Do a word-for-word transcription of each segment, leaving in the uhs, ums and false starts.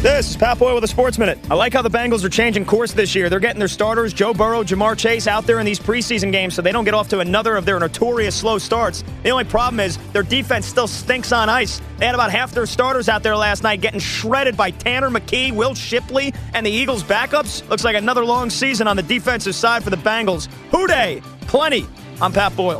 This is Pat Boyle with a Sports Minute. I like how the Bengals are changing course this year. They're getting their starters, Joe Burrow, Jamar Chase, out there in these preseason games so they don't get off to another of their notorious slow starts. The only problem is their defense still stinks on ice. They had about half their starters out there last night getting shredded by Tanner McKee, Will Shipley, and the Eagles' backups. Looks like another long season on the defensive side for the Bengals. Hooday! Plenty. I'm Pat Boyle.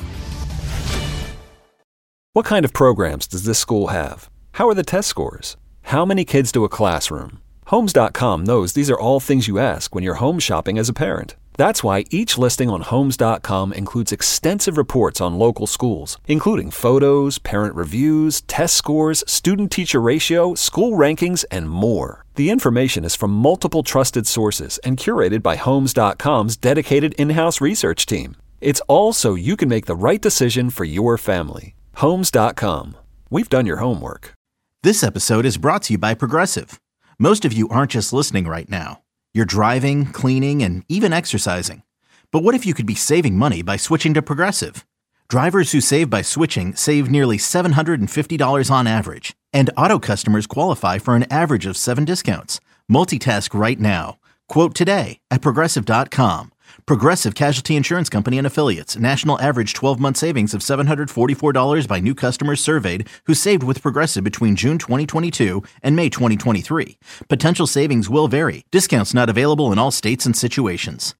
What kind of programs does this school have? How are the test scores? How many kids do a classroom? Homes dot com knows these are all things you ask when you're home shopping as a parent. That's why each listing on Homes dot com includes extensive reports on local schools, including photos, parent reviews, test scores, student-teacher ratio, school rankings, and more. The information is from multiple trusted sources and curated by Homes dot com's dedicated in-house research team. It's all so you can make the right decision for your family. Homes dot com. We've done your homework. This episode is brought to you by Progressive. Most of you aren't just listening right now. You're driving, cleaning, and even exercising. But what if you could be saving money by switching to Progressive? Drivers who save by switching save nearly seven hundred fifty dollars on average. And auto customers qualify for an average of seven discounts. Multitask right now. Quote today at Progressive dot com. Progressive Casualty Insurance Company and Affiliates. National average twelve-month savings of seven hundred forty-four dollars by new customers surveyed who saved with Progressive between June twenty twenty-two and May twenty twenty-three. Potential savings will vary. Discounts not available in all states and situations.